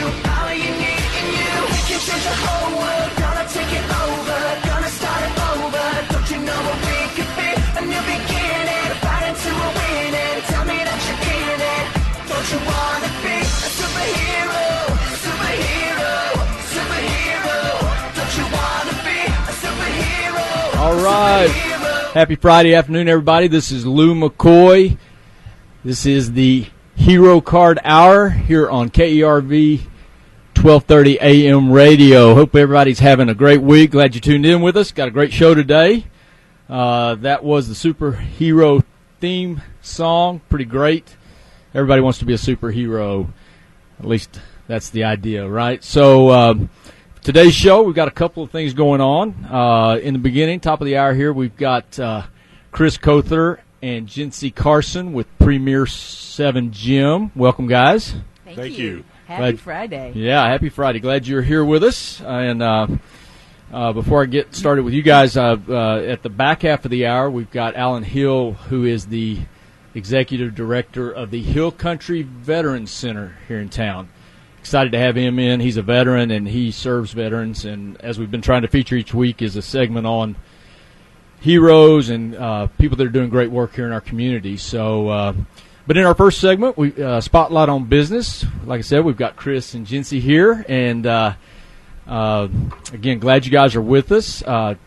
all you need in you. We can change the whole world, gonna take it over, gonna start it over. Don't you know what we could be? A new beginning, fighting to a winning. Tell me that you're in it. Don't you wanna be a superhero? Superhero, superhero. Don't you wanna be a superhero? All right. Happy Friday afternoon, everybody. This is Lou McCoy. This is the Hero Card Hour here on KERV 1230 AM radio. Hope everybody's having a great week. Glad you tuned in with us. Got a great show today. That was the superhero theme song. Pretty great. Everybody wants to be a superhero. At least that's the idea, right? So today's show, we've got a couple of things going on. In the beginning, top of the hour here, we've got Chris Cother and Jency Carson with Premier 7 Gym. Welcome, guys. Thank you. Happy Friday. Yeah, happy Friday. Glad you're here with us. And before I get started with you guys, at the back half of the hour, we've got Alan Hill, who is the Executive Director of the Hill Country Veterans Center here in town. Excited to have him in. He's a veteran, and he serves veterans. And as we've been trying to feature each week is a segment on heroes and people that are doing great work here in our community. So, but in our first segment, we Spotlight on Business. Like I said, we've got Chris and Jency here. And, again, glad you guys are with us.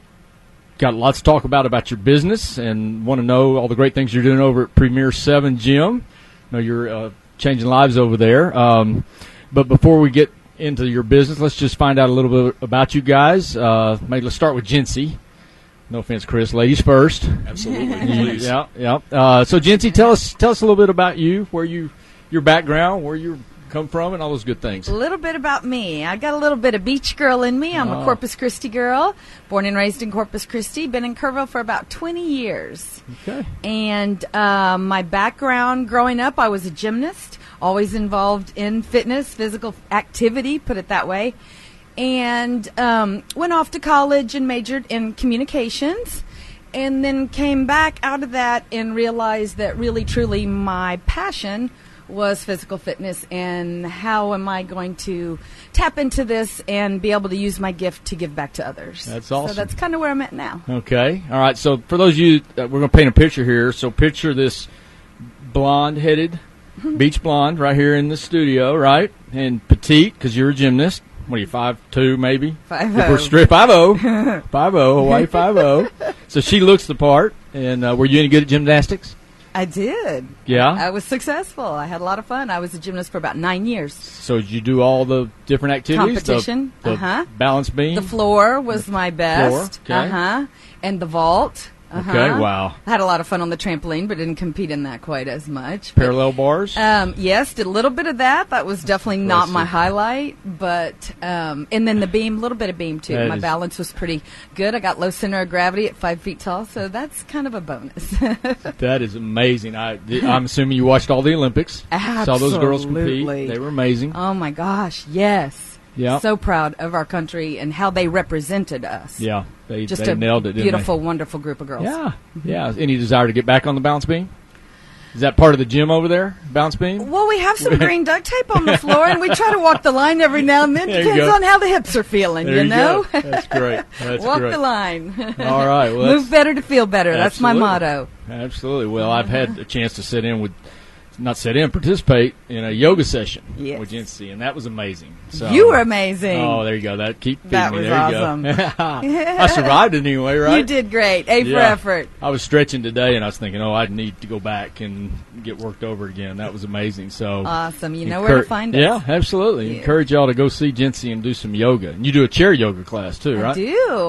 Got lots to talk about your business and want to know all the great things you're doing over at Premier 7 Gym. I know you're changing lives over there. But before we get into your business, let's just find out a little bit about you guys. Maybe let's start with Jency. No offense, Chris. Ladies first. Absolutely, please. Yeah. So, Jency, tell us a little bit about you, your background, where you come from, and all those good things. A little bit about me. I got a little bit of beach girl in me. I'm a Corpus Christi girl, born and raised in Corpus Christi. Been in Kerrville for about 20 years. Okay. And my background growing up, I was a gymnast, always involved in fitness, physical activity, put it that way. And went off to college and majored in communications, and then came back out of that and realized that really, truly my passion was physical fitness, and how am I going to tap into this and be able to use my gift to give back to others. That's awesome. So that's kind of where I'm at now. Okay. All right. So for those of you, we're going to paint a picture here. So picture this blonde-headed beach blonde right here in the studio, right? And petite, because you're a gymnast. What are you, 5'2", maybe? 5'0". If we're straight 5'0", 5'0", Hawaii 5'0". So she looks the part. And were you any good at gymnastics? I did. Yeah? I was successful. I had a lot of fun. I was a gymnast for about 9 years. So did you do all the different activities? Competition. The balance beam? The floor was my best. Floor, okay. And the vault. Okay, wow. I had a lot of fun on the trampoline, but didn't compete in that quite as much. Parallel bars? Yes, did a little bit of that. That was definitely not my highlight, but and then the beam, a little bit of beam too. My balance was pretty good. I got low center of gravity at 5 feet tall, so that's kind of a bonus. That is amazing. I'm assuming you watched all the Olympics. Absolutely. Saw those girls compete. They were amazing. Oh my gosh, yes. Yeah. So proud of our country and how they represented us. Yeah. They Just nailed it, didn't beautiful, they? wonderful group of girls. Yeah. Yeah. Any desire to get back on the balance beam? Is that part of the gym over there, balance beam? Well, we have some green duct tape on the floor, and we try to walk the line every now and then. Depends on how the hips are feeling, there you know? Go. That's great. Walk the line. All right. Well, move better to feel better. That's my motto. Absolutely. Well, I've had a chance to participate in a yoga session with Jency, and that was amazing. So, you were amazing. Oh, there you go. That keep feeding that me. was There awesome. You go. I survived it anyway, right? You did great. A for effort. I was stretching today, and I was thinking, I need to go back and get worked over again. That was amazing. So awesome. You know where to find us. Yeah, absolutely. Yeah. Encourage y'all to go see Jency and do some yoga. And you do a chair yoga class too, right?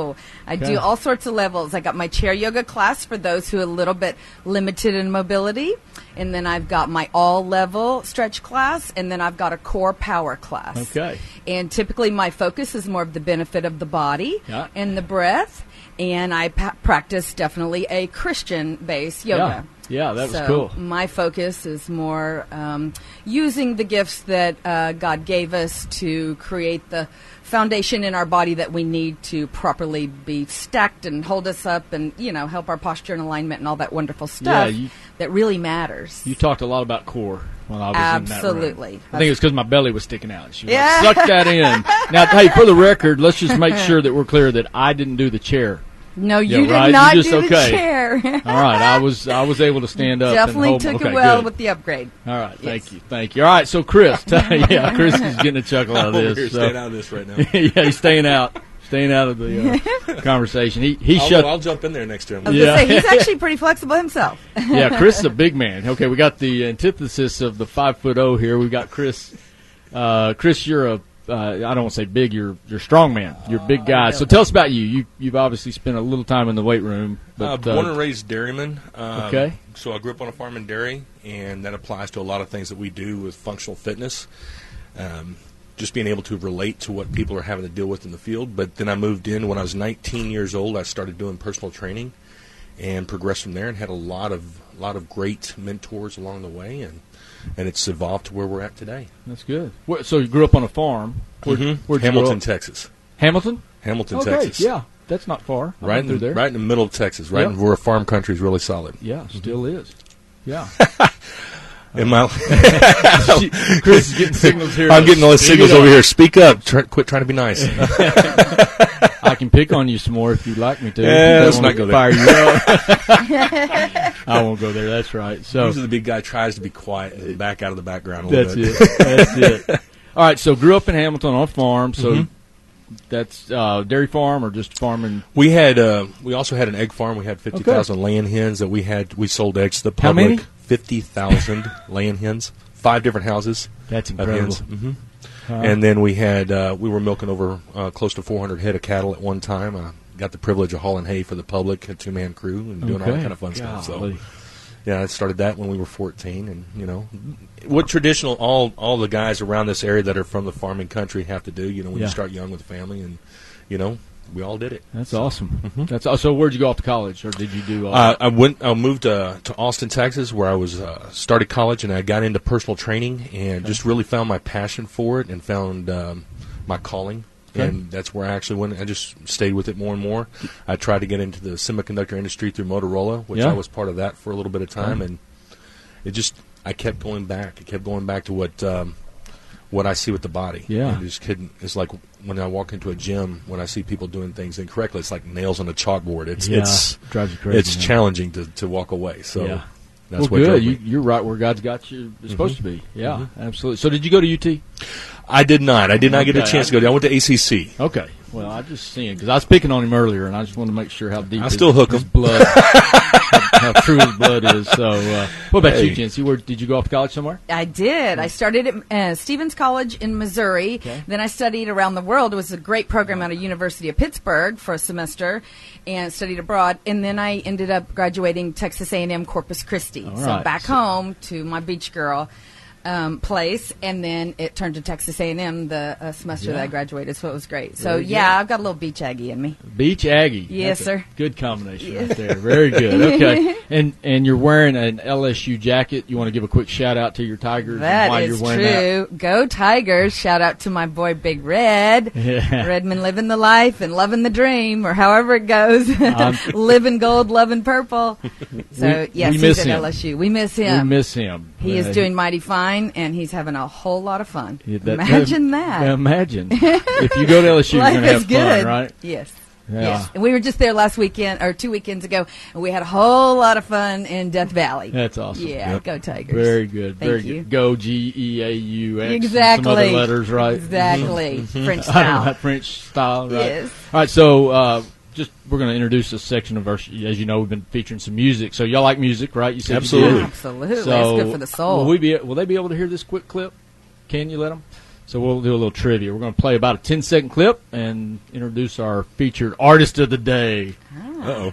I do all sorts of levels. I got my chair yoga class for those who are a little bit limited in mobility. And then I've got my all-level stretch class, and then I've got a core power class. Okay. And typically my focus is more of the benefit of the body and the breath, and I practice definitely a Christian-based yoga. Yeah, that was So cool. my focus is more using the gifts that God gave us to create the foundation in our body that we need to properly be stacked and hold us up and, help our posture and alignment and all that wonderful stuff that really matters. You talked a lot about core when I was in that room. Absolutely. I think it's because my belly was sticking out. She was Yeah. like, suck that in. Now, hey, for the record, let's just make sure that we're clear that I didn't do the chair. No, Yeah, you did right? You not just do the okay. chair. All right, I was able to stand up. Definitely and hold took okay, it well good. with the upgrade. All right, Yes. thank you. All right, so Chris, yeah, Chris is getting a chuckle out I'm of over this. here so- staying out of this right now. yeah, he's staying out of the conversation. He shut. I'll jump in there next to him. I was Yeah. gonna say, he's actually pretty flexible himself. Yeah, Chris is a big man. Okay, we got the antithesis of the 5'0" here. We got Chris. Chris, you're a I don't want to say big. You're a strong man. You're a big guy. So tell us about you. You've obviously spent a little time in the weight room. But, Born and raised dairyman. Okay. So I grew up on a farm in dairy, and that applies to a lot of things that we do with functional fitness. Just being able to relate to what people are having to deal with in the field. But then I moved in when I was 19 years old. I started doing personal training, and progressed from there, and had a lot of great mentors along the way, and it's evolved to where we're at today. That's good. So you grew up on a farm. Where'd you grow Hamilton, up? Texas. Hamilton. Hamilton, Okay, Texas. yeah, that's not far. I Right went through in, there. right in the middle of Texas, right Yeah. where farm country is really solid. Yeah, still is. Yeah. In my, Chris is getting signals here. I'm getting all the Speak signals it up. over here. Speak up. Quit trying to be nice. I can pick on you some more if you'd like me to. Yeah, If you let's don't not wanna go fire you up. I won't go there. That's right. So Usually the big guy tries to be quiet and back out of the background a little that's bit. it. That's it. All right. So grew up in Hamilton on a farm. So Mm-hmm. that's dairy farm or just farming. We had we also had an egg farm. We had 50,000 laying hens that we sold eggs to the How public. many? 50,000 laying hens. 5 different houses That's of incredible. hens. And then we had we were milking over close to 400 head of cattle at one time. Got the privilege of hauling hay for the public, a 2-man crew, and doing all that kind of fun stuff. So Golly. yeah, I started that when we were 14, and what traditional all the guys around this area that are from the farming country have to do. When Yeah. you start young with a family, and we all did it. That's awesome. That's so. Where'd you go off to college, or did you do? All I moved to Austin, Texas, where I was started college, and I got into personal training, and just really found my passion for it, and found my calling. Okay. And that's where I actually went. I just stayed with it more and more. I tried to get into the semiconductor industry through Motorola, which Yeah. I was part of that for a little bit of time, and I kept going back. I kept going back to what I see with the body. Yeah. And just couldn't. It's like when I walk into a gym, when I see people doing things incorrectly, it's like nails on a chalkboard. It's drives you crazy. it's man. challenging to walk away. So Yeah. that's well, what drove good. me. You're right where God's got you. It's supposed to be. Yeah, absolutely. So did you go to UT? I did not. I did not get a Okay. chance to go there. I went to ACC. Okay. Well, I just seen because I was picking on him earlier, and I just wanted to make sure how deep I still hook his him. blood, how true his blood is. So, what about you, Hey. Jency? Did you go off to college somewhere? I did. I started at Stevens College in Missouri. Okay. Then I studied around the world. It was a great program out of University of Pittsburgh for a semester, and studied abroad. And then I ended up graduating Texas A&M Corpus Christi. All So right. back home to my beach girl place, and then it turned to Texas A&M the semester that I graduated. So it was great. So Very good. yeah, I've got a little beach Aggie in me. Beach Aggie. Yes, That's a sir. Good combination right there. Very good. Okay. And you're wearing an LSU jacket. You want to give a quick shout out to your Tigers and That why is you're wearing true. Go Tigers. Shout out to my boy Big Red. Yeah. Redmond living the life and loving the dream, or however it goes. Living gold, loving purple. So, yes, we he's miss at him. LSU. We miss that. him. We miss him. He is doing mighty fine, and he's having a whole lot of fun. Imagine that. Imagine. If you go to LSU, you're Life going to have is good. fun, right? Yes. Yeah. Yes. And we were just there last weekend, or 2 weekends ago, and we had a whole lot of fun in Death Valley. That's awesome. Yeah, Yep. go Tigers. Very good. Thank Very you. good. Go GEAUX. Exactly. Some other letters, right? Exactly. French I don't style. know, French style, right? Yes. All right, so just we're going to introduce a section of our. As you know, we've been featuring some music. So y'all like music, right? You said you Absolutely. did. Absolutely. So It's good for the soul. Will they be able to hear this quick clip? Can you let them? So we'll do a little trivia. We're going to play about a 10-second clip and introduce our featured artist of the day. Uh-oh.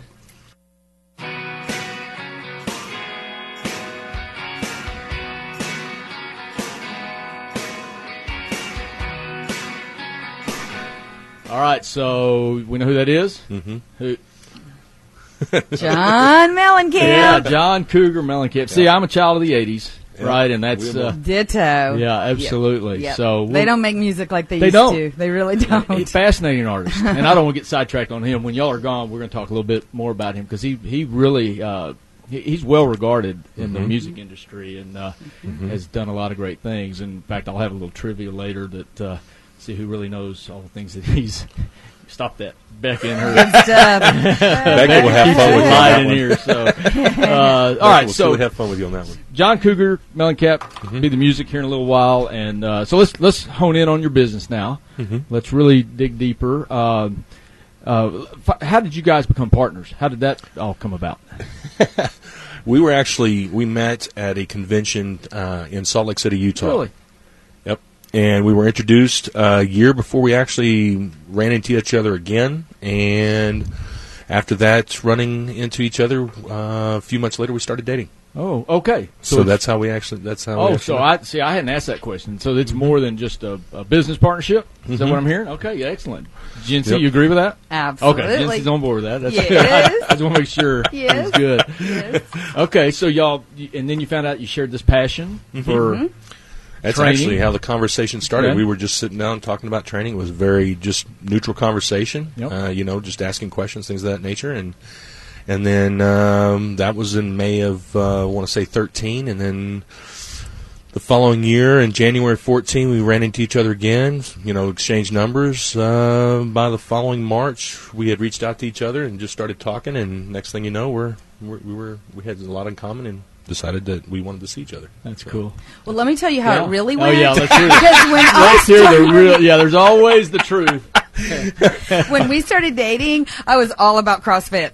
All right, so we know who that is. Mm-hmm. Who? John Mellencamp. Yeah, John Cougar Mellencamp. See, I'm a child of the 80s, right? And that's Ditto. yeah, absolutely. Yep. So they don't make music like they They used don't. to. They really don't. He's a fascinating artist, and I don't want to get sidetracked on him. When y'all are gone, we're going to talk a little bit more about him because he really he's well regarded in the music industry and has done a lot of great things. In fact, I'll have a little trivia later that see who really knows all the things that he's. Stop that, Becca and her. Becca will have fun with you on that in one. here. So, all right. So we'll have fun with you on that one. John Cougar Mellencamp be the music here in a little while, and so let's hone in on your business now. Let's really dig deeper. How did you guys become partners? How did that all come about? We met at a convention in Salt Lake City, Utah. Really? Yep. And we were introduced a year before we actually ran into each other again. And after that, running into each other, a few months later, we started dating. Oh, okay. So that's how we actually. So I hadn't asked that question. So it's more than just a business partnership. Is that what I'm hearing? Okay, yeah, excellent. Jincy, Yep. you agree with that? Absolutely. Okay, Jincy's on board with that. That's Yes. I just want to make sure Yes. it's good. Yes. Okay, so y'all, and then you found out you shared this passion for. That's Training. actually how the conversation started. Okay. We were just sitting down talking about training. It was very just neutral conversation. Yep. Just asking questions, things of that nature, and then that was in May of I want to say 13, and then the following year in January 14, we ran into each other again. Exchanged numbers. By the following March, we had reached out to each other and just started talking. And next thing you know, we had a lot in common and decided that we wanted to see each other. That's cool. Well, let me tell you how it really went. Oh yeah, let's hear it. Because when I Let's hear the real. Yeah, there's always the truth. when we started dating, I was all about CrossFit.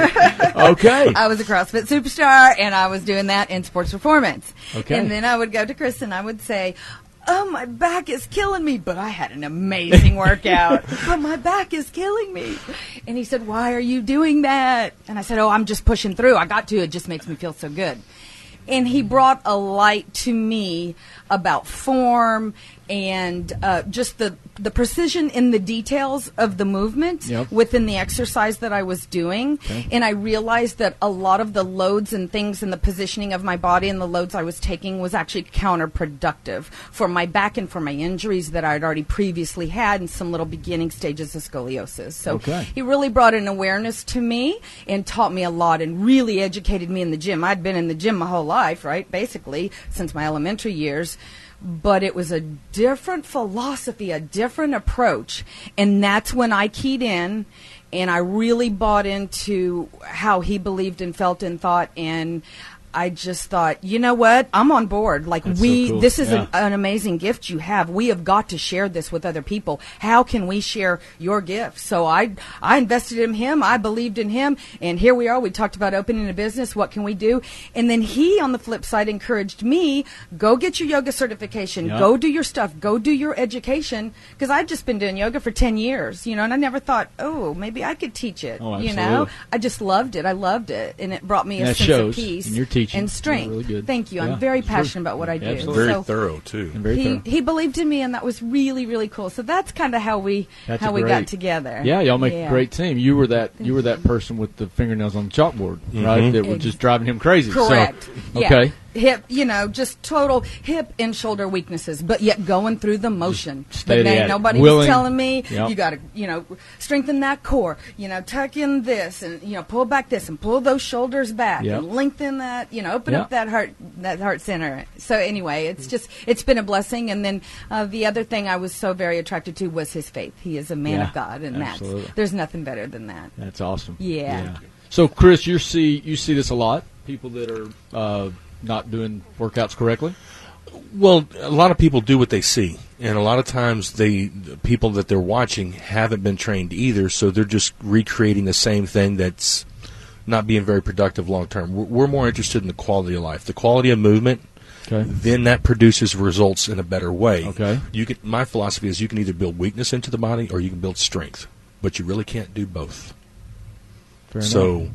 Okay. I was a CrossFit superstar, and I was doing that in sports performance. Okay. And then I would go to Chris, and I would say, "Oh, my back is killing me," but I had an amazing workout. But my back is killing me. And he said, "Why are you doing that?" And I said, "Oh, I'm just pushing through. I got to. It just makes me feel so good." And he brought a light to me about form and just the precision in the details of the movement within the exercise that I was doing. Okay. And I realized that a lot of the loads and things and the positioning of my body and the loads I was taking was actually counterproductive for my back and for my injuries that I'd already previously had and some little beginning stages of scoliosis. So he really brought an awareness to me and taught me a lot and really educated me in the gym. I'd been in the gym my whole life, right, basically, since my elementary years. But it was a different philosophy, a different approach. And that's when I keyed in and I really bought into how he believed and felt and thought. And I just thought, you know what? I'm on board. Like That's so cool. this is Yeah. an amazing gift you have. We have got to share this with other people. How can we share your gift? So I invested in him. I believed in him. And here we are. We talked about opening a business. What can we do? And then he, on the flip side, encouraged me, go get your yoga certification. Yeah. Go do your stuff. Go do your education. Because I'd just been doing yoga for 10 years, and I never thought, oh, maybe I could teach it. Oh, you know, absolutely. I just loved it. I loved it. And it brought me a That sense shows of peace in your teaching. and strength. Yeah, really good. Thank you. Yeah, I'm very it's true. passionate about what I do. Absolutely. Very So thorough too. And very thorough. he believed in me, and that was really, really cool. So that's kind of how we That's we great. got together. Yeah, y'all make Yeah. a great team. You were that person with the fingernails on the chalkboard, right? That was just driving him crazy. Correct. So, Yeah. okay. Hip, just total hip and shoulder weaknesses, but yet going through the motion. steady But man, at it. nobody Willing. was telling me Yep. you got to, strengthen that core. Tuck in this and pull back this and pull those shoulders back Yep. and lengthen that. Open Yep. up that heart center. So anyway, it's been a blessing. And then the other thing I was so very attracted to was his faith. He is a man Yeah, of God, and absolutely. there's nothing better than that. That's awesome. Yeah. So, Chris, you see this a lot. People that are not doing workouts correctly. Well, a lot of people do what they see, and a lot of times the people that they're watching haven't been trained either, so they're just recreating the same thing that's not being very productive long term. We're more interested in the quality of life, the quality of movement. Okay. Then that produces results in a better way. Okay. My philosophy is you can either build weakness into the body or you can build strength, but you really can't do both. Fair So enough.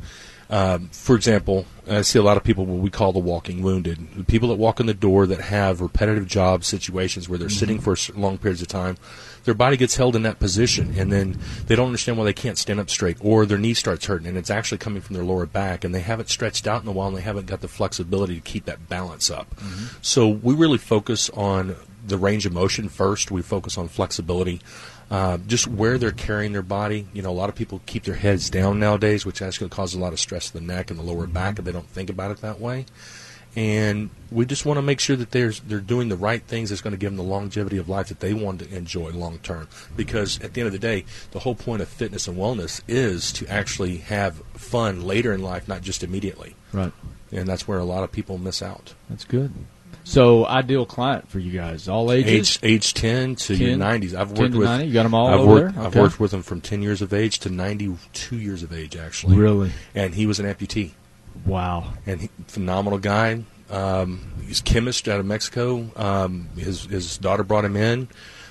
For example, I see a lot of people what we call the walking wounded. The people that walk in the door that have repetitive job situations where they're sitting for long periods of time, their body gets held in that position, and then they don't understand why they can't stand up straight, or their knee starts hurting, and it's actually coming from their lower back, and they haven't stretched out in a while, and they haven't got the flexibility to keep that balance up. So we really focus on the range of motion first. We focus on flexibility. Just where they're carrying their body. A lot of people keep their heads down nowadays, which actually causes a lot of stress to the neck and the lower back, and they don't think about it that way. And we just want to make sure that they're doing the right things that's going to give them the longevity of life that they want to enjoy long term. Because at the end of the day, the whole point of fitness and wellness is to actually have fun later in life, not just immediately. Right. And that's where a lot of people miss out. That's good. So, ideal client for you guys, all ages? Age 10 to 90s. I've 10 worked to with 90? You got them all I've over worked, there? I've Okay. worked with them from 10 years of age to 92 years of age, actually. Really? And he was an amputee. Wow. And phenomenal guy. He's a chemist out of Mexico. His daughter brought him in,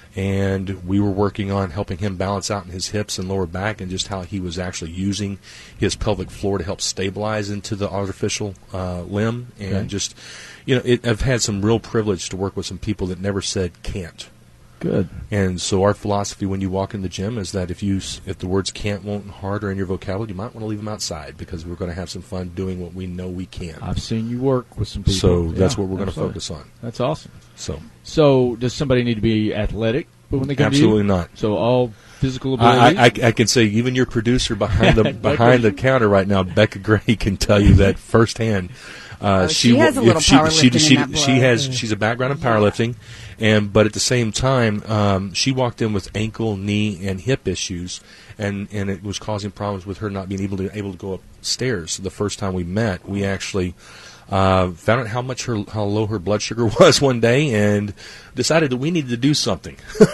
and we were working on helping him balance out in his hips and lower back, and just how he was actually using his pelvic floor to help stabilize into the artificial limb. And Okay. just, I've had some real privilege to work with some people that never said can't. Good. And so our philosophy when you walk in the gym is that if the words can't, won't, and hard are in your vocabulary, you might want to leave them outside, because we're going to have some fun doing what we know we can. I've seen you work with some people. So that's Yeah, what we're going to absolutely. focus on. That's awesome. So does somebody need to be athletic when they come to you? absolutely not. So all physical ability? I can say even your producer behind the counter right now, Becca Gray, can tell you that firsthand. She has a little powerlifting in that blood. She's a background in powerlifting, but at the same time, she walked in with ankle, knee, and hip issues, and it was causing problems with her not being able to go upstairs. So the first time we met, we actually found out how low her blood sugar was one day, and decided that we needed to do something.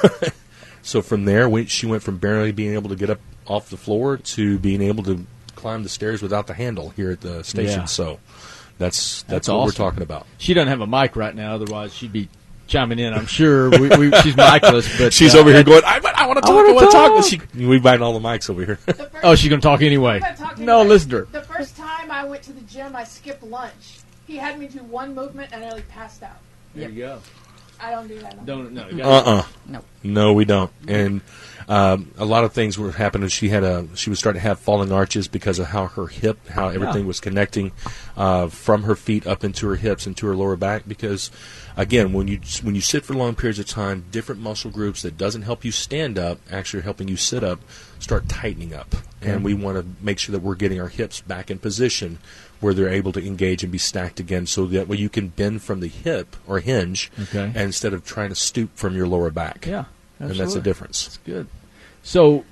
So from there, she went from barely being able to get up off the floor to being able to climb the stairs without the handle here at the station. Yeah. So that's what awesome. we're talking about. She doesn't have a mic right now, otherwise she'd be chiming in, I'm sure. She's micless, but She's over here going, I want to talk, I want to talk. talk. We bind all the mics over here. Oh, she's going to talk anyway. No, listen to her. The first time I went to the gym, I skipped lunch. He had me do one movement and I nearly passed out. There you go. I don't do that. No. No, you gotta- No, we don't. And a lot of things were happening. She was starting to have falling arches because of how her hip, how everything was connecting from her feet up into her hips and to her lower back. Because again, when you sit for long periods of time, different muscle groups that doesn't help you stand up, actually helping you sit up, start tightening up. And we want to make sure that we're getting our hips back in position where they're able to engage and be stacked again, so that way you can bend from the hip or hinge instead of trying to stoop from your lower back. Yeah, and that's the absolutely. difference. That's good. So,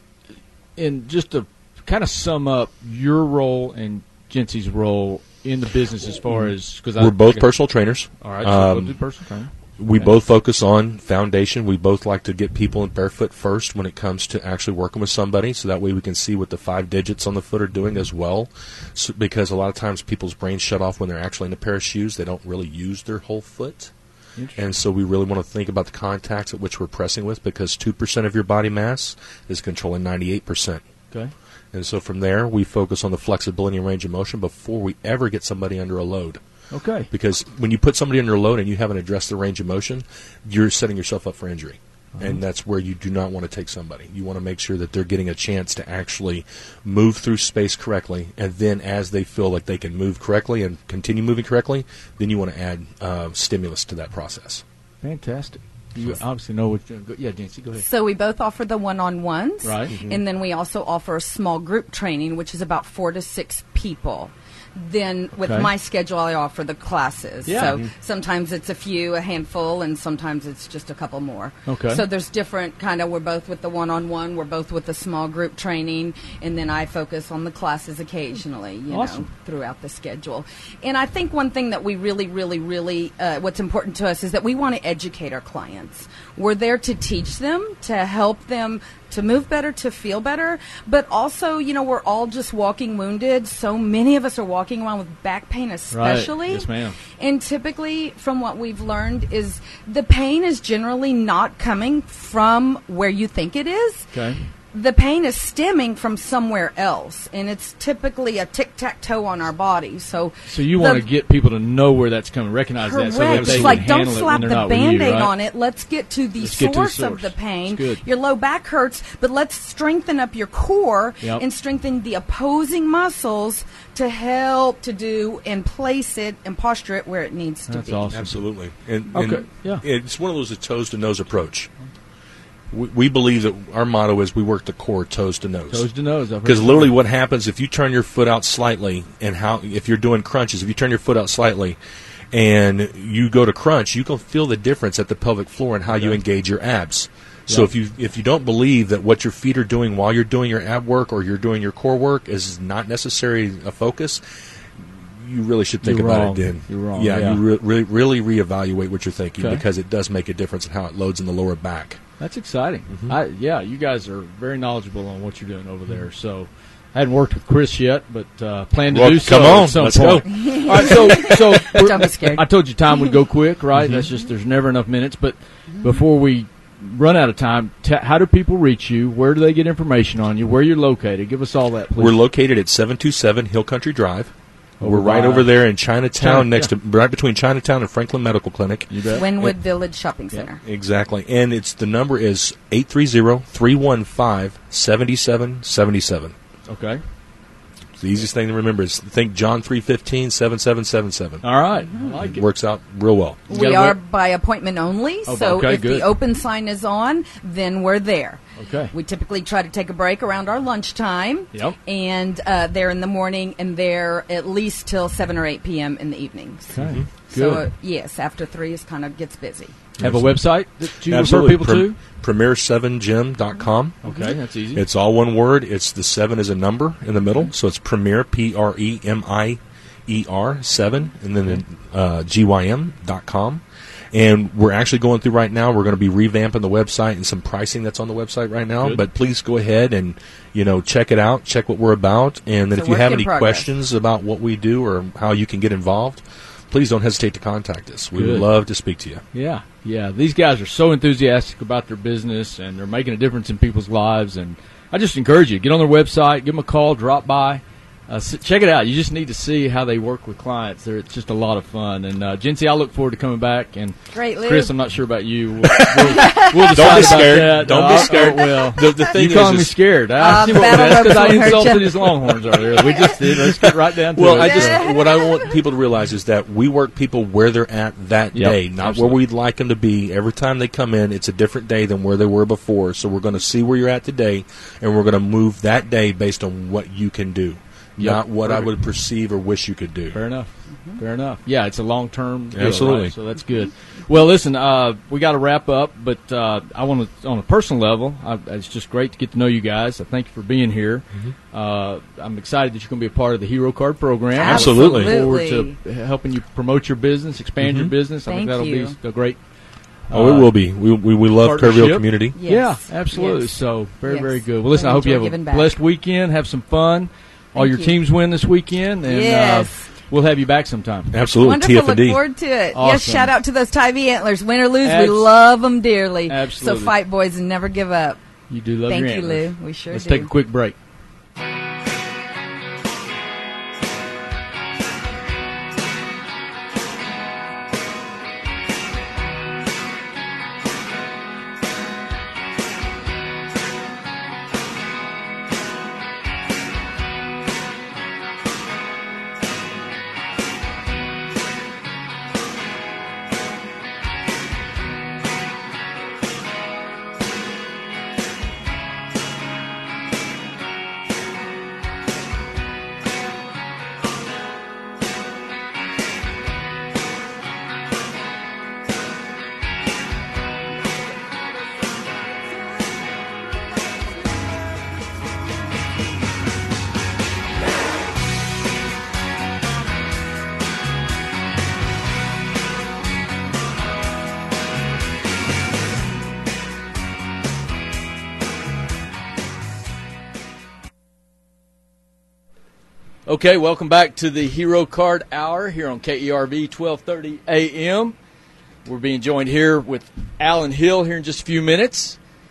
and just to kind of sum up your role and Jency's role in the business as far as... because we're both personal trainers. All right, so we'll do personal training. We both focus on foundation. We both like to get people in barefoot first when it comes to actually working with somebody, so that way we can see what the 5 digits on the foot are doing as well. So, because a lot of times people's brains shut off when they're actually in a pair of shoes. They don't really use their whole foot. And so we really want to think about the contacts at which we're pressing with, because 2% of your body mass is controlling 98%. Okay. And so from there, we focus on the flexibility and range of motion before we ever get somebody under a load. Okay. Because when you put somebody under a load and you haven't addressed the range of motion, you're setting yourself up for injury. And that's where you do not want to take somebody. You want to make sure that they're getting a chance to actually move through space correctly, and then as they feel like they can move correctly and continue moving correctly, then you want to add stimulus to that process. Fantastic. You obviously know what you're doing. Yeah, Jency, go ahead. So we both offer the one-on-ones. Right. And then we also offer a small group training, which is about 4 to 6 people. Then with Okay. my schedule, I offer the classes. Yeah. So sometimes it's a handful, and sometimes it's just a couple more. Okay. So there's different we're both with the one-on-one, we're both with the small group training, and then I focus on the classes occasionally, Awesome. throughout the schedule. And I think one thing that we really, what's important to us is that we want to educate our clients. We're there to teach them, to help them to move better, to feel better, but also, we're all just walking wounded. So many of us are walking around with back pain especially. Right. Yes, ma'am. And typically, from what we've learned, is the pain is generally not coming from where you think it is. Okay. the pain is stemming from somewhere else, and it's typically a tic-tac-toe on our body. So you want to get people to know where that's coming, recognize that, so that correct. they It's can like, handle don't it slap when they're the not with you, Band-Aid right? on it. Let's get to the Let's get to the source of the source. pain. That's good. Your low back hurts, but let's strengthen up your core Yep. and strengthen the opposing muscles to help to do and place it and posture it where it needs to That's be. awesome. Absolutely. And Okay, yeah. it's one of those toes to nose approach. We believe that our motto is we work the core toes to nose. Toes to nose. I've heard Because that. literally what happens if you turn your foot out slightly, and if you're doing crunches, if you turn your foot out slightly and you go to crunch, you can feel the difference at the pelvic floor and how you engage your abs. So Yeah. if you don't believe that what your feet are doing while you're doing your ab work or you're doing your core work is not necessarily a focus, you really should think You're about wrong. it then. You're wrong, Yeah, yeah. you really reevaluate what you're thinking, Okay. because it does make a difference in how it loads in the lower back. That's exciting. Mm-hmm. You guys are very knowledgeable on what you're doing over there. So I hadn't worked with Chris yet, but plan to Well, do so. come on, at some let's point. go. All right, so we're- Don't be scared. I told you time would go quick, right? Mm-hmm. That's just there's never enough minutes. But before we run out of time, how do people reach you? Where do they get information on you? Where you're located? Give us all that, please. We're located at 727 Hill Country Drive. Over We're right by- over there in Chinatown, China, right between Chinatown and Franklin Medical Clinic. You bet. Winwood Village Shopping Center. Exactly. And the number is 830-315-7777. Okay. It's the easiest thing to remember is think John 3:15, 7777. All right. I like it. Works out real well. You We gotta are wait- by appointment only, Oh, so okay, if good. the open sign is on, then we're there. Okay. We typically try to take a break around our lunchtime, Yep. and there in the morning, and there at least till 7 or 8 p.m. in the evenings. Okay. So, Good. yes, after 3 is kind of gets busy. Have a website that you refer Absolutely. people to? Premier7gym.com. Okay, that's easy. It's all one word. It's the 7 is a number in the middle, so it's Premier, Premier, 7, and then GYM.com. And we're actually going through right now. We're going to be revamping the website and some pricing that's on the website right now. Good. But please go ahead and check it out, check what we're about, and then It's if a you have work in any progress. questions about what we do or how you can get involved, please don't hesitate to contact us. We would Good. love to speak to you. Yeah. These guys are so enthusiastic about their business, and they're making a difference in people's lives. And I just encourage you, get on their website, give them a call, drop by. Check it out. You just need to see how they work with clients. It's just a lot of fun. And Jency, I look forward to coming back. And Great, Lou. Chris, I'm not sure about you. We'll decide Don't be about scared. that. Don't be scared. Well, The thing you calling me is scared? I see what battle that's because ropes I won't hurt insulted ya. his Longhorns earlier. We just did. Let's get right down to well, it. what I want people to realize is that we work people where they're at that Yep, day, not absolutely. where we'd like them to be. Every time they come in, it's a different day than where they were before. So we're going to see where you're at today, and we're going to move that day based on what you can do, not what I perfect. would perceive or wish you could do. Fair enough. Fair enough. Yeah, it's a long-term deal, Absolutely. right? So that's good. Well, listen, we got to wrap up, but I want to, on a personal level, it's just great to get to know you guys. I thank you for being here. I'm excited that you're going to be a part of the Hero Card program. Absolutely. I look forward to helping you promote your business, expand your business. I think Thank that'll you. be a great. Oh, it will be. We love partnership. Kerrville community. Yes. Yeah, absolutely. Yes. So very, Yes. very good. Well, listen, I hope you Enjoy have a giving back. blessed weekend. Have some fun. All Thank your you. teams win this weekend, and Yes. we'll have you back sometime. Absolutely. Wonderful. Look TF&D. forward to it. Awesome. Yes, shout out to those Tybee Antlers. Win or lose, Abs- we love them dearly. Absolutely. So fight, boys, and never give up. You do love Thank your you, antlers. Lou. We sure Let's do. take a quick break. Okay, welcome back to the Hero Card Hour here on KERV 1230 AM. We're being joined here with Alan Hill here in just a few minutes.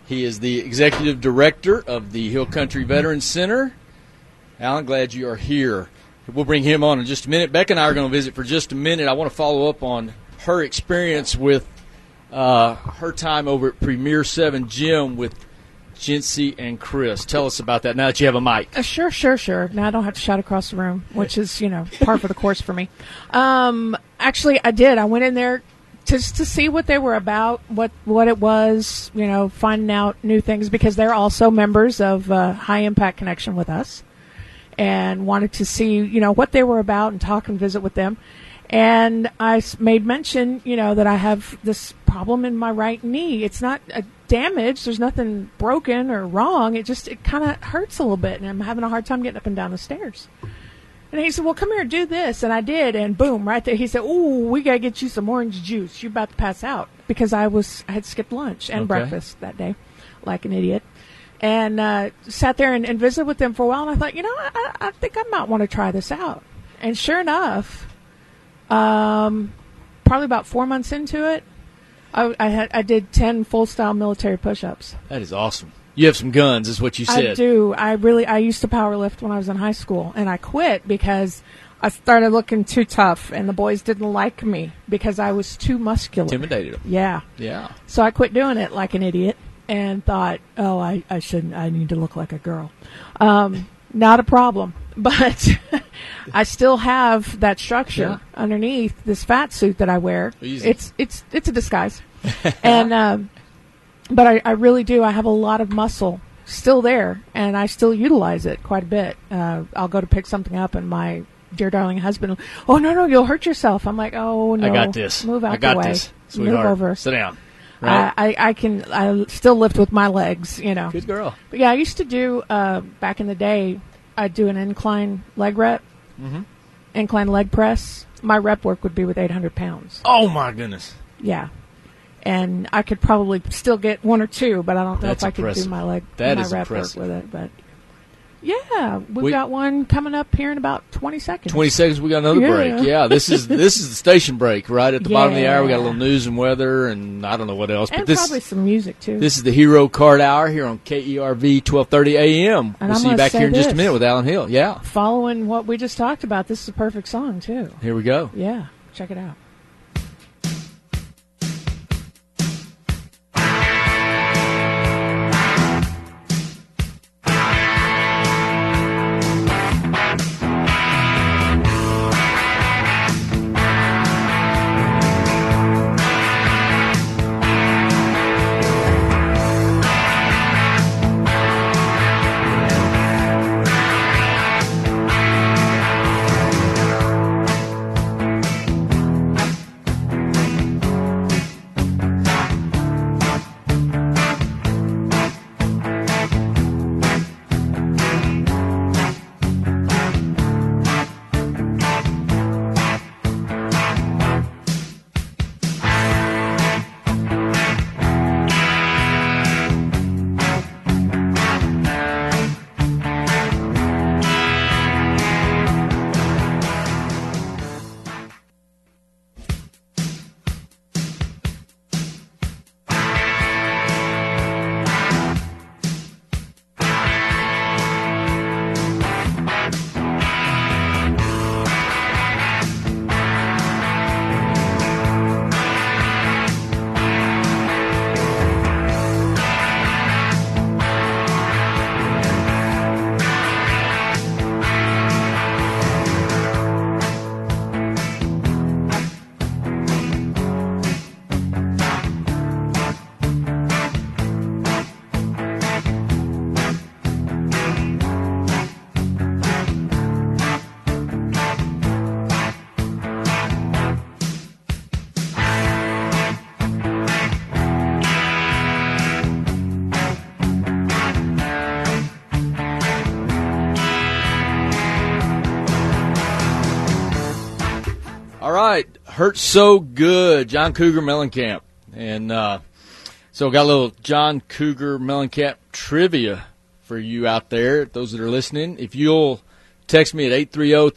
He is the executive director of the Hill Country Veterans Center. Alan, glad you are here. We'll bring him on in just a minute. Becca and I are going to visit for just a minute. I want to follow up on her experience with her time over at Premier 7 Gym with Jincy and Chris. Tell us about that now that you have a mic. Sure. Now I don't have to shout across the room, which is, par for the course for me. Actually, I did. I went in there just to see what they were about, what it was, finding out new things, because they're also members of High Impact Connection with us, and wanted to see, what they were about and talk and visit with them. And I made mention, that I have this problem in my right knee. It's not a damage. There's nothing broken or wrong. It kind of hurts a little bit, and I'm having a hard time getting up and down the stairs. And he said, well, come here, do this. And I did, and boom, right there. He said, ooh, we got to get you some orange juice. You're about to pass out, because I had skipped lunch and breakfast that day like an idiot. And sat there and visited with them for a while, and I thought, I think I might want to try this out. And sure enough, probably about 4 months into it, I did 10 full-style military push-ups. That is awesome. You have some guns, is what you said. I do. I used to power lift when I was in high school, and I quit because I started looking too tough, and the boys didn't like me because I was too muscular. Intimidated them. Yeah. So I quit doing it like an idiot and thought, I shouldn't. I need to look like a girl. Not a problem, but I still have that structure underneath this fat suit that I wear. Easy. It's a disguise, and but I really do. I have a lot of muscle still there, and I still utilize it quite a bit. I'll go to pick something up, and my dear darling husband, oh no, you'll hurt yourself. I'm like, oh no, I got this. Move out I got the way. this, sweetheart. Move over. Sit down. Right. I still lift with my legs, Good girl. But yeah, I used to do, back in the day, I'd do an incline leg rep, incline leg press. My rep work would be with 800 pounds. Oh, my goodness. Yeah. And I could probably still get one or two, but I don't know That's if I could impressive. do my That my is rep impressive. work with it. But yeah, we've got one coming up here in about 20 seconds. 20 seconds, we got another Yeah. break. Yeah, this is the station break right at the bottom of the hour. We got a Yeah. little news and weather, and I don't know what else. And but this probably some music, too. This is the Hero Card Hour here on KERV 1230 AM. And We'll I'm see you gonna back say here in just a this. minute with Alan Hill. Yeah, Following what we just talked about, this is a perfect song, too. here we go. Yeah, check it out. All right, Hurts So Good, John Cougar Mellencamp. And so got a little John Cougar Mellencamp trivia for you out there, those that are listening. If you'll text me at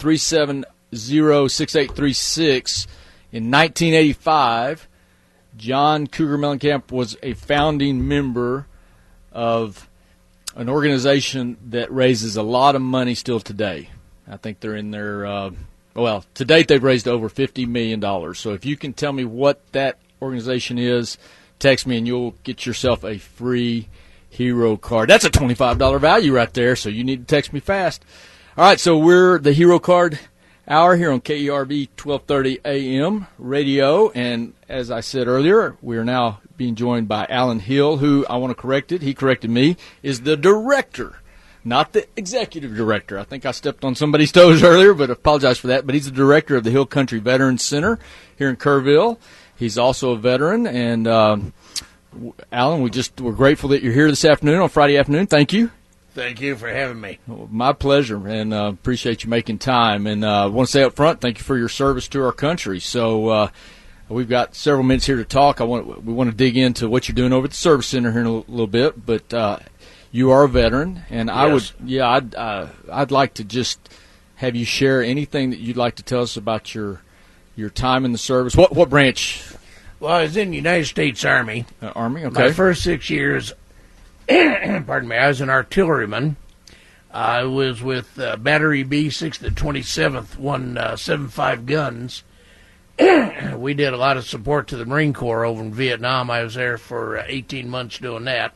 830-370-6836, in 1985, John Cougar Mellencamp was a founding member of an organization that raises a lot of money still today. I think they're in their to date they've raised over $50 million. So if you can tell me what that organization is, text me and you'll get yourself a free Hero card. That's a $25 value right there, so you need to text me fast. All right, so we're the Hero Card Hour here on KERV 1230 AM radio, and as I said earlier, we are now being joined by Alan Hill, who, I want to correct it, he corrected me, is the director, not the executive director. I think I stepped on somebody's toes earlier, but I apologize for that. But he's the director of the Hill Country Veterans Center here in Kerrville. He's also a veteran, and Alan, we're grateful that you're here this afternoon on Friday afternoon. Thank you. Thank you for having me. My pleasure, and appreciate you making time. And I want to say up front, thank you for your service to our country. So we've got several minutes here to talk. We want to dig into what you're doing over at the Service Center here in a little bit. But you are a veteran, and Yes. I'd like to just have you share anything that you'd like to tell us about your time in the service. What branch? Well, I was in the United States Army. Army, okay. My first 6 years, pardon me, I was an artilleryman. I was with Battery B, 6th to 27th, 175 guns. We did a lot of support to the Marine Corps over in Vietnam. I was there for 18 months doing that.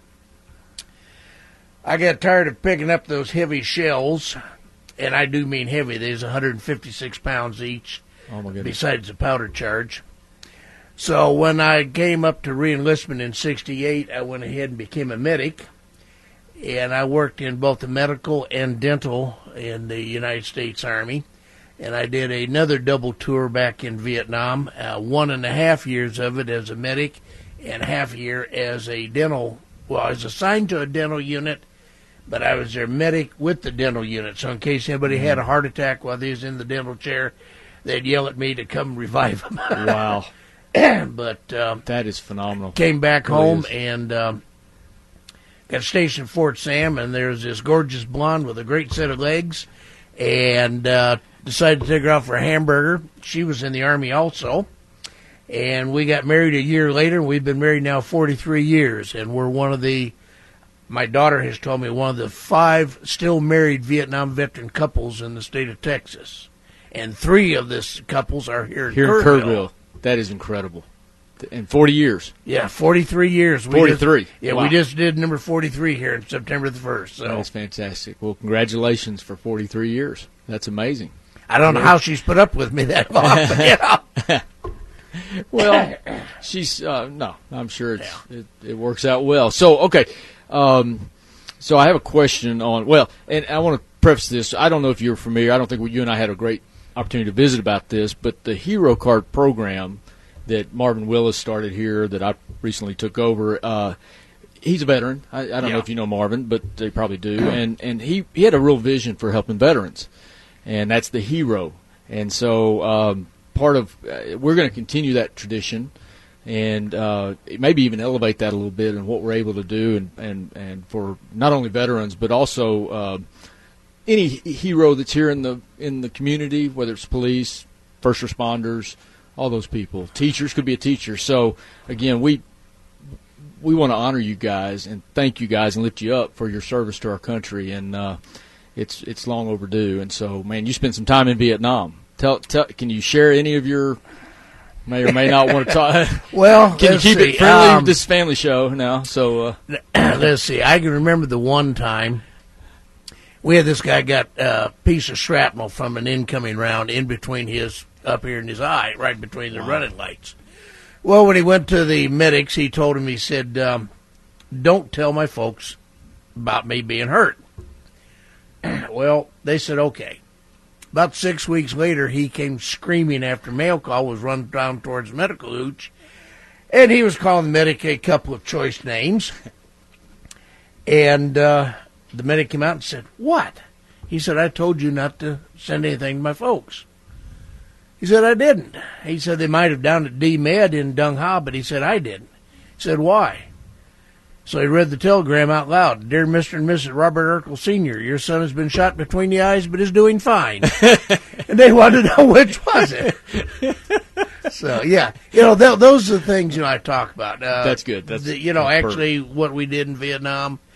I got tired of picking up those heavy shells, and I do mean heavy. There's 156 pounds each, Oh, my goodness. besides the powder charge. So when I came up to reenlistment in 68, I went ahead and became a medic, and I worked in both the medical and dental in the United States Army. And I did another double tour back in Vietnam, 1.5 years of it as a medic and half a year as a dental. Well, I was assigned to a dental unit, but I was their medic with the dental unit. So in case anybody had a heart attack while they was in the dental chair, they'd yell at me to come revive them. Wow. But That is phenomenal. came back It really home is. and got stationed at Fort Sam, and there's this gorgeous blonde with a great set of legs, and decided to take her out for a hamburger. She was in the Army also, and we got married a year later, and we've been married now 43 years, and we're my daughter has told me, one of the 5 still married Vietnam veteran couples in the state of Texas. And 3 of this couples are here in Kerrville. That is incredible. In 40 years. Yeah, 43 years. 43. Wow. We just did number 43 here on September the 1st. So That's fantastic. Well, congratulations for 43 years. That's amazing. I don't know how she's put up with me that long. But, you know. Well, she's no. I'm sure it works out well. So okay, so I have a question on and I want to preface this. I don't know if you're familiar. I don't think you and I had a great opportunity to visit about this, but the Hero Card program that Marvin Willis started here, that I recently took over. He's a veteran. I don't know if you know Marvin, but they probably do. And he had a real vision for helping veterans, and that's the Hero. And so part of we're going to continue that tradition, and maybe even elevate that a little bit and what we're able to do, and for not only veterans but also any hero that's here in the community, whether it's police, first responders, all those people. Teachers, could be a teacher. So again, we want to honor you guys and thank you guys and lift you up for your service to our country, and it's long overdue. And so, man, you spent some time in Vietnam. Can you share any of your may or may not want to talk? Well, can you keep it friendly? This is a family show now, so let's see. I can remember the one time we had this guy got a piece of shrapnel from an incoming round in between up here in his eye, right between the running lights. Well, when he went to the medics, he told him, he said, don't tell my folks about me being hurt. Well, they said, okay. About 6 weeks later, he came screaming after mail call, was run down towards medical hooch, and he was calling the medic a couple of choice names. And the medic came out and said, what? He said, I told you not to send anything to my folks. He said, I didn't. He said, they might have down at D-Med in Dung Ha, but he said, I didn't. He said, why? So he read the telegram out loud. Dear Mr. and Mrs. Robert Urkel Sr., your son has been shot between the eyes but is doing fine. And they wanted to know which was it. So, yeah. Those are the things, I talk about. that's good. That's actually what we did in Vietnam.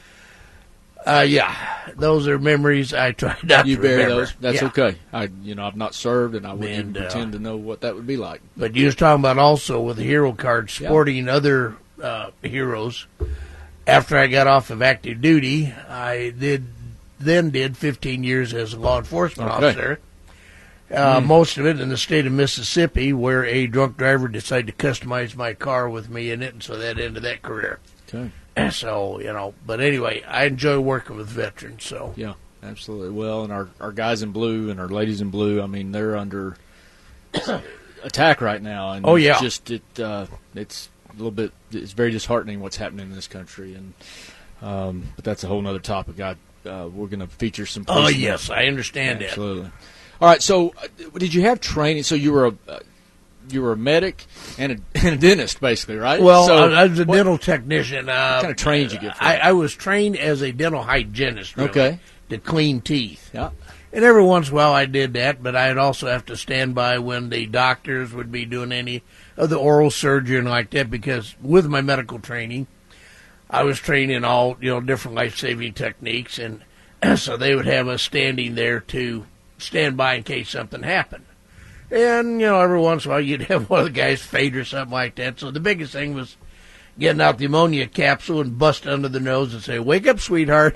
Yeah, those are memories I try not You to bury remember. those. That's Yeah. okay. I've not served, and I wouldn't even And, pretend to know what that would be like. But you was talking about also with the hero card sporting other heroes. After I got off of active duty, I did 15 years as a law enforcement Okay. officer. Most of it in the state of Mississippi, where a drunk driver decided to customize my car with me in it, and so that ended that career. Okay. So, but anyway, I enjoy working with veterans. So, Yeah, absolutely. Well, and our guys in blue and our ladies in blue, I mean, they're under attack right now. And Oh, yeah. it's a little bit, it's very disheartening what's happening in this country. And but that's a whole other topic. We're going to feature some. oh policemen. yes, I understand that. Absolutely. All right. So, did you have training? So you were a medic and a dentist, basically, right? Well, so I was a what dental technician. kind of training did you get for that? I was trained as a dental hygienist. Really, Okay. to clean teeth. Yeah. And every once in a while I did that, but I'd also have to stand by when the doctors would be doing any of the oral surgery and like that, because with my medical training, I was trained in all, different life-saving techniques, and so they would have us standing there to stand by in case something happened. And, every once in a while you'd have one of the guys fade or something like that. So the biggest thing was getting out the ammonia capsule and bust under the nose and say, "Wake up, sweetheart."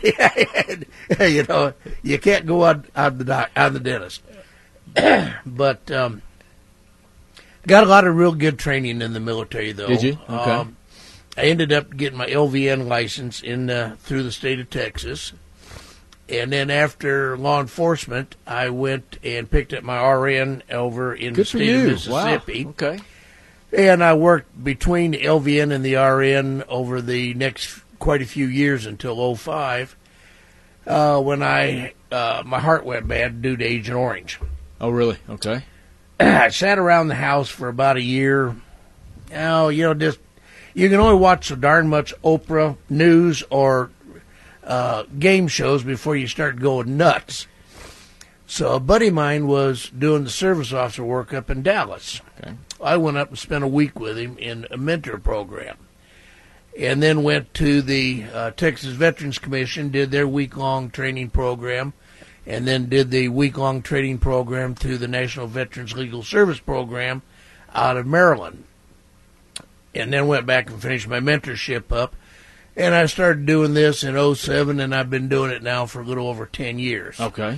You can't go on the dentist. But got a lot of real good training in the military, though. Did you? Okay. I ended up getting my LVN license through the state of Texas. And then after law enforcement, I went and picked up my RN over in the Good for state of you. Mississippi. Wow. Okay. And I worked between the LVN and the RN over the next quite a few years until 2005, when my heart went bad due to Agent Orange. Oh, really? Okay. I sat around the house for about a year. Just you can only watch so darn much Oprah news or game shows before you start going nuts. So a buddy of mine was doing the service officer work up in Dallas. Okay. I went up and spent a week with him in a mentor program, and then went to the Texas Veterans Commission, did their week-long training program, and then did the week-long training program through the National Veterans Legal Service Program out of Maryland. And then went back and finished my mentorship up. And I started doing this in 2007, and I've been doing it now for a little over 10 years. Okay.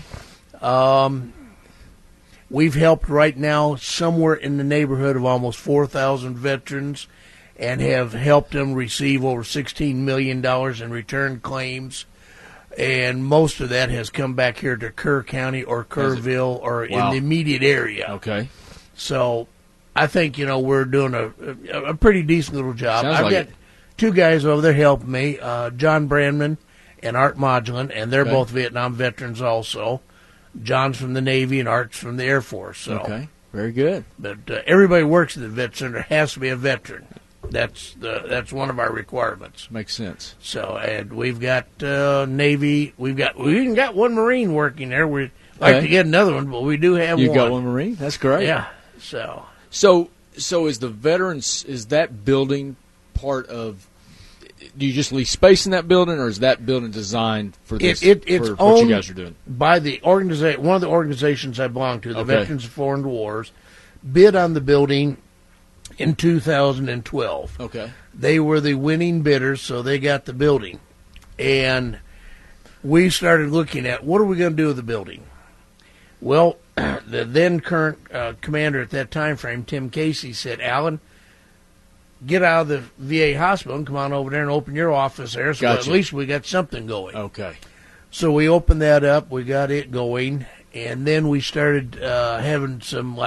We've helped right now somewhere in the neighborhood of almost 4,000 veterans, and have helped them receive over $16 million in return claims. And most of that has come back here to Kerr County or Kerrville or Wow. in the immediate area. Okay. So I think, we're doing a pretty decent little job. Sounds I've like got it. two guys over there helping me, John Brandman and Art Modulin, and they're Okay. both Vietnam veterans also. John's from the Navy and Art's from the Air Force. So. Okay. Very good. But everybody works at the vet center has to be a veteran. That's one of our requirements. Makes sense. So, and we've got Navy. We even got one Marine working there. We'd like Okay. to get another one, but we do have You one. got one Marine? That's great. Yeah. So So is the veterans, is that building part of, do you just leave space in that building, or is that building designed for this, it's for what you owned guys are doing? by the one of the organizations I belong to, the Okay. Veterans of Foreign Wars, bid on the building in 2012. Okay. They were the winning bidders, so they got the building. And we started looking at what are we going to do with the building. Well, the then current commander at that time frame, Tim Casey, said, "Alan, get out of the VA hospital and come on over there and open your office there, so Gotcha. at least we got something going." Okay. So we opened that up, we got it going, and then we started having some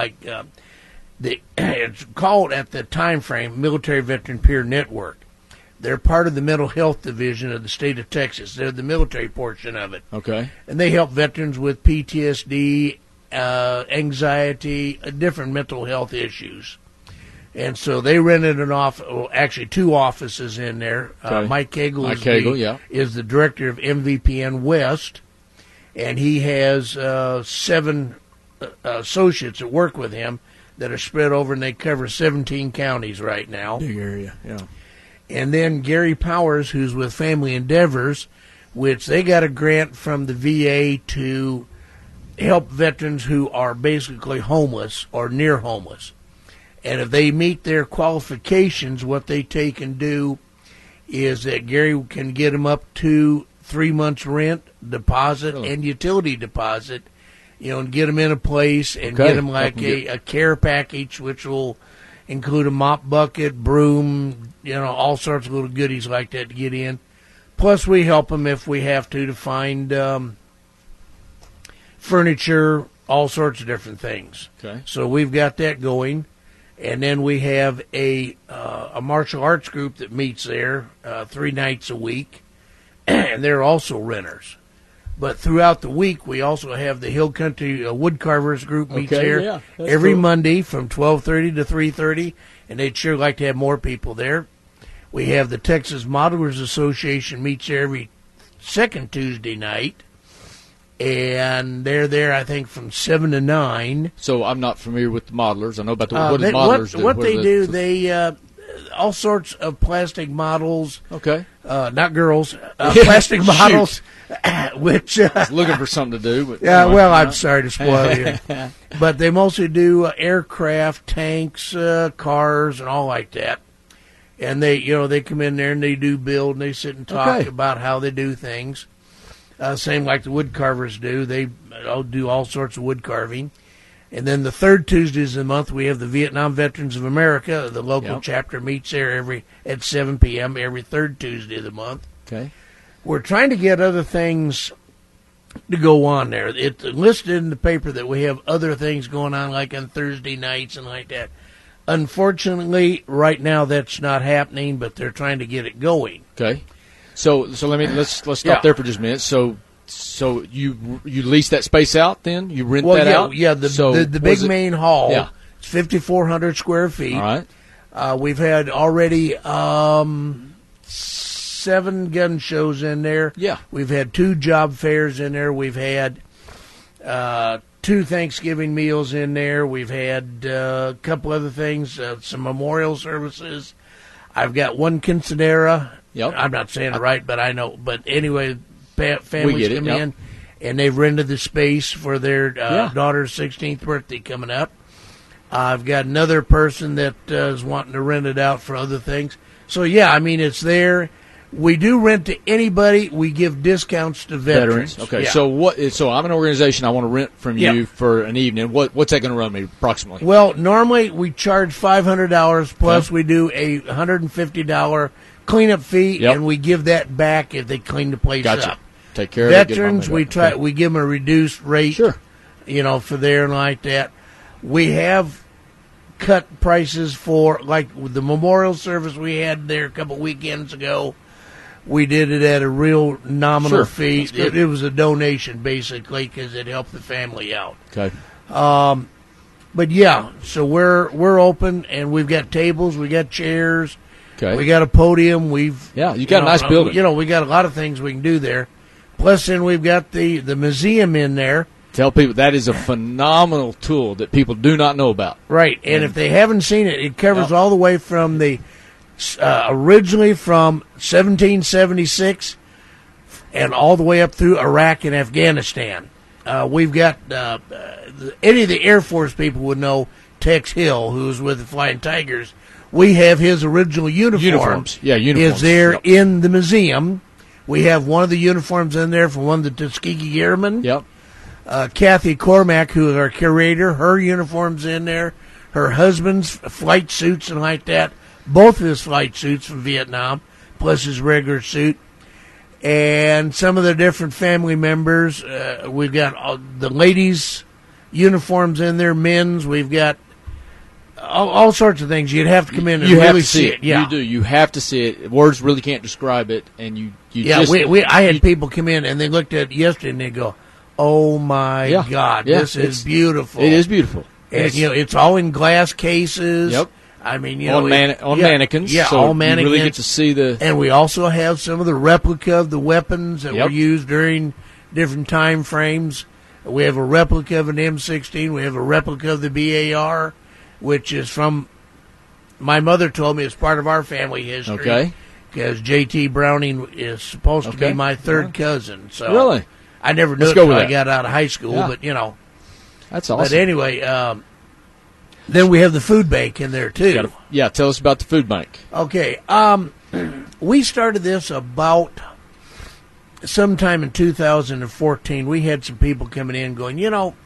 it's called at the time frame Military Veteran Peer Network. They're part of the mental health division of the state of Texas. They're the military portion of it, Okay. and they help veterans with PTSD, anxiety, different mental health issues. And so they rented actually two offices in there. Okay. Mike Cagle, Mike Cagle, yeah. is the director of MVPN West, and he has 7 associates that work with him that are spread over, and they cover 17 counties right now. Big area, yeah. And then Gary Powers, who's with Family Endeavors, which they got a grant from the VA to help veterans who are basically homeless or near homeless. And if they meet their qualifications, what they take and do is that Gary can get them up to 3 months rent deposit and utility deposit, and get them in a place and get them like a care package, which will include a mop bucket, broom, all sorts of little goodies like that to get in. Plus, we help them if we have to find furniture, all sorts of different things. Okay. So we've got that going. And then we have a martial arts group that meets there 3 nights a week, and they're also renters. But throughout the week, we also have the Hill Country Woodcarvers group meets there every Monday from 12:30 to 3:30, and they'd sure like to have more people there. We have the Texas Modelers Association meets there every second Tuesday night, and they're there, I think, from 7 to 9. So I'm not familiar with the modelers. I know about what do modelers do? What they do, they all sorts of plastic models. Okay. Not girls. Plastic models, which looking for something to do. But well, I'm sorry to spoil you, but they mostly do aircraft, tanks, cars, and all like that. And they come in there and they do build and they sit and talk about how they do things. Same like the wood carvers do. They do all sorts of wood carving. And then the third Tuesdays of the month, we have the Vietnam Veterans of America. The local chapter meets there at 7 p.m. every third Tuesday of the month. Okay. We're trying to get other things to go on there. It's listed in the paper that we have other things going on, like on Thursday nights and like that. Unfortunately, right now that's not happening, but they're trying to get it going. Okay. So let's stop there for just a minute. So you lease that space out then? You rent that out? Yeah, the big main hall. Yeah. It's 5,400 square feet. All right. We've had already 7 gun shows in there. Yeah. We've had 2 job fairs in there. We've had 2 Thanksgiving meals in there. We've had a couple other things, some memorial services. I've got 1 quinceanera. Yep. I'm not saying it right, but I know. But anyway, families come in, and they've rented the space for their daughter's 16th birthday coming up. I've got another person that is wanting to rent it out for other things. So, it's there. We do rent to anybody. We give discounts to veterans. Okay, yeah. So I'm an organization. I want to rent from you for an evening. What's that going to run me approximately? Well, normally we charge $500 plus we do a $150 cleanup fee, and we give that back if they clean the place up. Take care veterans, of it. we give them a reduced rate. Sure. For there and like that. We have cut prices for like the memorial service we had there a couple weekends ago. We did it at a real nominal fee. It was a donation, basically, because it helped the family out. Okay. But, so we're open, and we've got tables, we got chairs, we got a podium. You got a nice building. We got a lot of things we can do there. Plus, then we've got the museum in there. Tell people that is a phenomenal tool that people do not know about. Right, and if they haven't seen it, it covers all the way from the originally from 1776 and all the way up through Iraq and Afghanistan. We've got any of the Air Force people would know Tex Hill, who's with the Flying Tigers. We have his original uniforms. Uniforms. Is there in the museum. We have one of the uniforms in there from one of the Tuskegee Airmen. Yep. Kathy Cormack, who is our curator, her uniform's in there. Her husband's flight suits and like that. Both of his flight suits from Vietnam, plus his regular suit. And some of the different family members. We've got the ladies' uniforms in there, men's. We've got all sorts of things. You'd have to come in and really see it. Yeah. You do. You have to see it. Words really can't describe it. And you I had people come in and they looked at it yesterday and they go, "Oh my God, this is beautiful." It is beautiful. And it's all in glass cases. Yep. I mean, on mannequins. Yeah, so all mannequins. You really get to see the. And we also have some of the replica of the weapons that were used during different time frames. We have a replica of an M16. We have a replica of the BAR, which is from. My mother told me it's part of our family history. Okay. because J.T. Browning is supposed to Okay. be my third cousin. So Really? I never knew Let's it go until with I that. got out of high school, Yeah. but, you know. That's But awesome. anyway, then we have the food bank in there, too. Yeah, tell us about the food bank. Okay. We started this about sometime in 2014. We had some people coming in going, you know,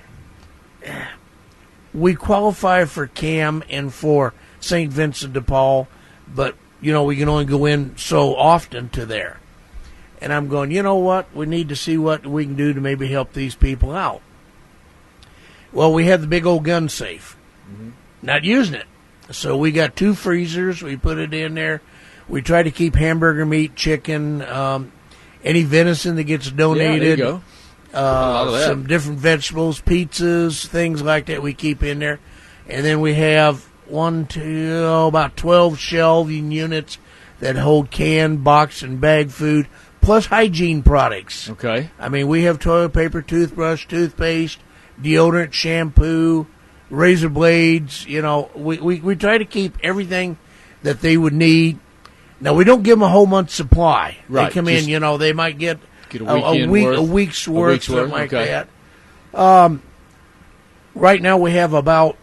we qualify for CAM and for St. Vincent de Paul, but, you know, we can only go in so often to there. And I'm going, you know what? We need to see what we can do to maybe help these people out. Well, we had the big old gun safe. Not using it. So we got 2 freezers. We put it in there. We try to keep hamburger meat, chicken, any venison that gets donated. Yeah, there you go. lot of that. Some different vegetables, pizzas, things like that we keep in there. And then we have about 12 shelving units that hold canned, box, and bag food, plus hygiene products. Okay. I mean, we have toilet paper, toothbrush, toothpaste, deodorant, shampoo, razor blades. You know, we try to keep everything that they would need. Now, we don't give them a whole month's supply. Right, They come just in, you know, they might get a week's worth, something like okay. that. Right now, we have about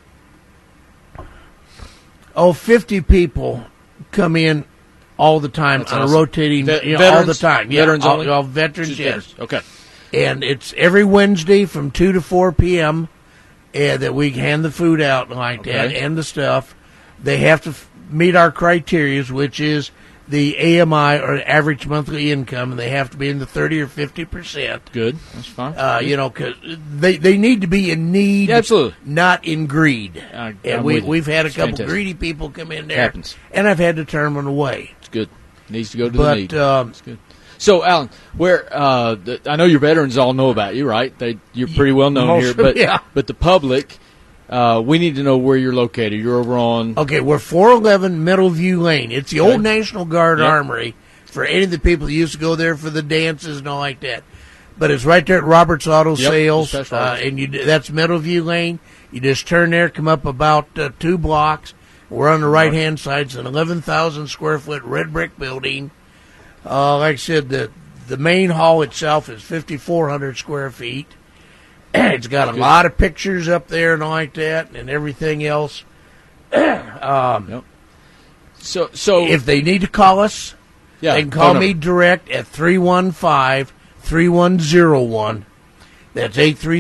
50 people come in all the time That's on awesome. a rotating, all veterans? the time. Yeah, Veterans only? all veterans, Just yes. veterans. Okay. And it's every Wednesday from 2 to 4 p.m. That we hand the food out like that Okay. and the stuff. They have to meet our criteria, which is the AMI, or average monthly income, and they have to be in the 30 or 50%. Good. That's fine. You know, because they need to be in need, Yeah, absolutely. not in greed. I'm And with you. we've had a It's couple fantastic. greedy people come in there, Happens. and I've had to turn them away. It's good. Needs to go to the But need. It's good. So, Alan, where I know your veterans all know about you, right? You're pretty well known most here, of them, but yeah. but the public, we need to know where you're located. You're over on. Okay, we're 411 Middleview Lane. It's the Okay. old National Guard Yep. Armory for any of the people who used to go there for the dances and all like that. But it's right there at Roberts Auto Yep, Sales, just past Roberts. and that's Middleview Lane. You just turn there, come up about 2 blocks. We're on the right-hand side. It's an 11,000 square foot red brick building. Like I said, the main hall itself is 5,400 square feet. It's got a lot of pictures up there and all like that, and everything else. So If they need to call us, yeah, they can call phone me number. direct at 315-3101. That's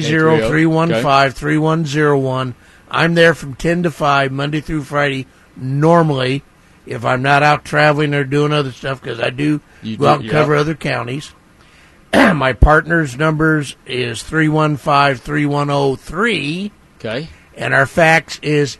830-315-3101. I'm there from 10 to 5, Monday through Friday, normally, if I'm not out traveling or doing other stuff, because I do You go out do, and yeah. cover other counties. My partner's numbers is 315-3103, Okay. and our fax is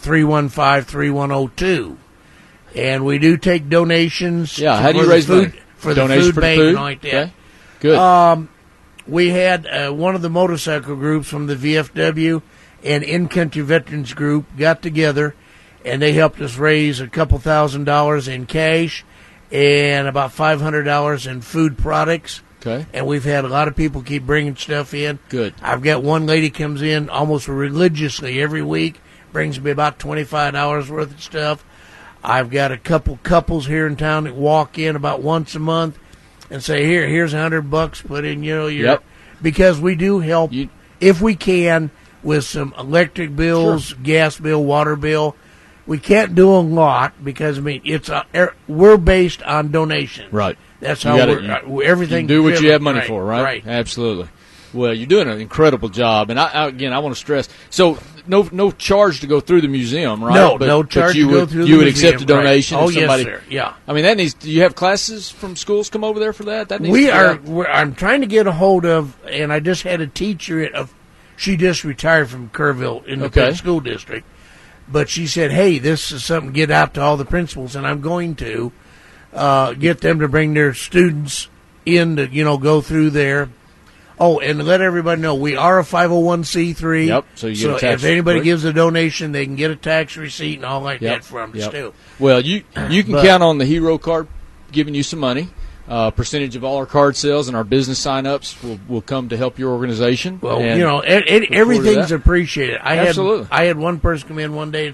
315-3102. And we do take donations. Yeah. How do you for the raise money? food for the Donation food for the bank food? and like that. Okay. Good. We had one of the motorcycle groups from the VFW and In-Country Veterans Group got together, and they helped us raise a couple $1,000s in cash and about $500 in food products. Okay. And we've had a lot of people keep bringing stuff in. Good. I've got one lady comes in almost religiously every week, brings me about $25 worth of stuff. I've got a couple couples here in town that walk in about once a month and say, here's $100, put in, your Yep. because we do help if we can with some electric bills, gas bill, water bill. We can't do a lot because it's we're based on donations. Right. That's You how gotta- everything. You do what you driven. have money Right, for, right? Right. Absolutely. Well, you're doing an incredible job, and I want to stress. So, no charge to go through the museum, right? No, But- no but charge you to go would, through the You would museum, accept a donation. right. Oh, if somebody, yes, sir. Yeah. I mean, that needs. Do you have classes from schools come over there for that? That needs We to be are. out. I'm trying to get a hold of, and I just had a teacher she just retired from Kerrville Independent School District, but she said, "Hey, this is something to get out to all the principals," and I'm going to get them to bring their students in to go through there. Oh, and let everybody know we are a 501c3. Yep, so you get a tax if anybody break. gives a donation, they can get a tax receipt and all like Yep, that from us yep. too. Well, you can But- count on the Hero Card giving you some money. Percentage of all our card sales and our business sign-ups will come to help your organization. Well, And everything's that. appreciated. Absolutely. I had one person come in one day and said,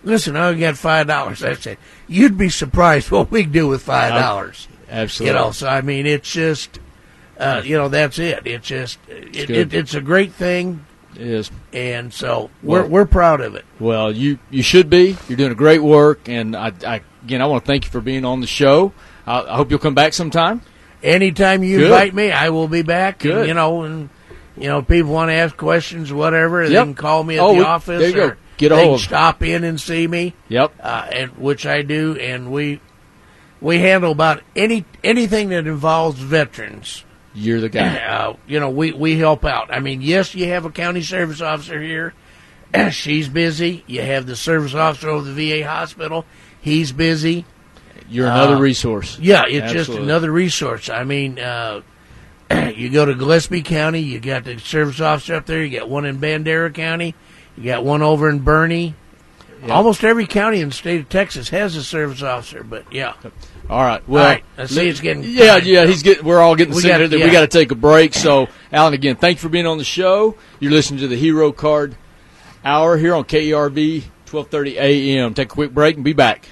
listen, I only got $5. I said, you'd be surprised what we can do with $5. Absolutely. So I mean, it's just, that's it. It's just, it's a great thing. It is. And so we're proud of it. Well, you should be. You're doing a great work, and I want to thank you for being on the show. I hope you'll come back sometime. Anytime you invite me, I will be back. Good. And, people want to ask questions, whatever, they can call me at the office. There you go. Or Get a they hold can of stop in and see me. Yep. And which I do, and we handle about anything that involves veterans. You're the guy. We help out. I mean, yes, you have a county service officer here. She's busy. You have the service officer over the VA hospital. He's busy. You're another resource. Yeah, it's Absolutely. just another resource. I mean, you go to Gillespie County, you got the service officer up there. You got one in Bandera County. You got one over in Bernie. Yep. Almost every county in the state of Texas has a service officer, but yeah. All right. Well, All right. I see it's getting Yeah. We're all getting We sick got- of it. yeah. We got to take a break. So, Alan, again, thanks for being on the show. You're listening to the Hero Card Hour here on KERV 1230 AM. Take a quick break and be back.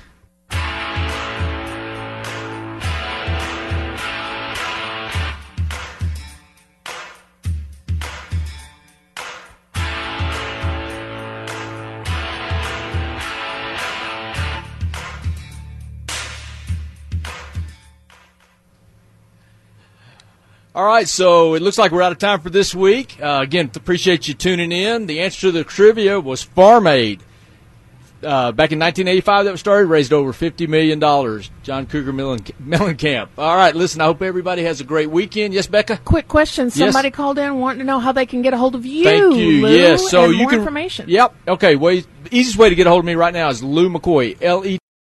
All right, so it looks like we're out of time for this week. Again, appreciate you tuning in. The answer to the trivia was Farm Aid. Back in 1985 that was started, raised over $50 million. John Cougar Mellencamp. All right, listen, I hope everybody has a great weekend. Yes, Becca? Quick question. Somebody called in wanting to know how they can get a hold of you. Thank you. Lou, Yes, so and you more can information. Yep. Okay. Easiest way to get a hold of me right now is Lou McCoy.